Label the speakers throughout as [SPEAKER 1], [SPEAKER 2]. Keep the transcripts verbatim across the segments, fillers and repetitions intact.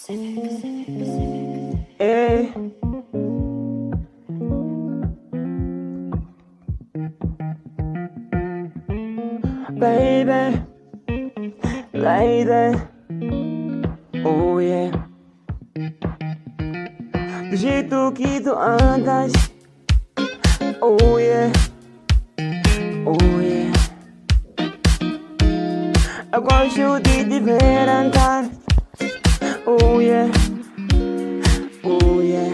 [SPEAKER 1] Hey. Baby, lady, oh yeah. Do jeito que tu andas, oh yeah, oh yeah. Eu gosto de te ver andar, oh yeah, oh yeah.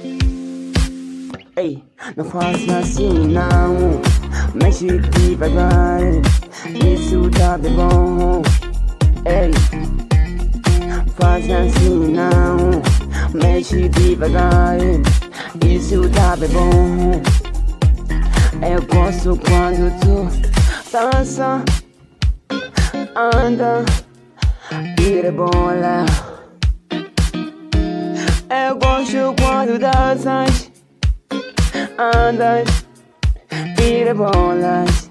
[SPEAKER 1] Ei, não faça assim não, mexe devagar, isso tá bem bom. Ei, faz assim não, mexe devagar, isso tá bem bom. Eu gosto quando tu dança, anda e rebola. Eu gosto quando danças, andas e rebolas.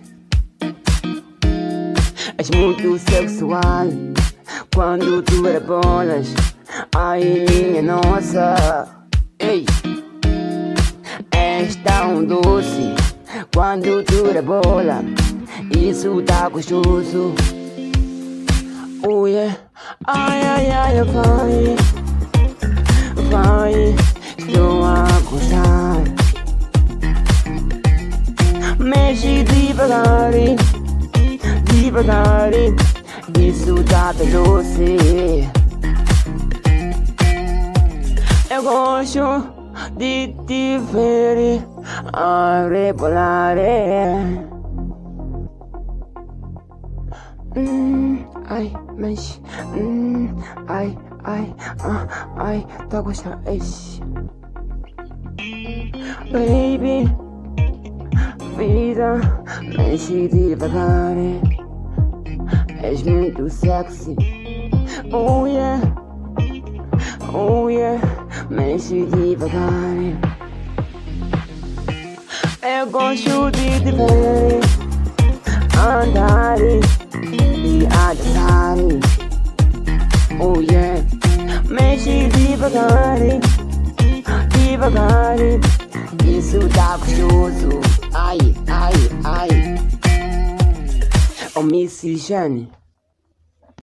[SPEAKER 1] És muito sexual quando tu rebolas. Ai minha nossa, ei, és tão doce quando tu rebola. Isso tá gostoso, oh yeah. Ai ai ai, vai, vai, estou a gostar. Mexe devagar, devagar, isso tá bem doce. Eu gosto de te ver a rebolar. Hum, ai, mas, hum, ai, ai, ah, ai, tá gostando, eixe. Baby, vida, mexe devagar. És muito sexy, oh yeah, oh yeah, mexe devagar. Eu gosto de te ver andar e a dançar, oh yeah. Mexe devagar, devagar, isso tá gostoso. Ai, ai, ai. Oh, Missy Jane.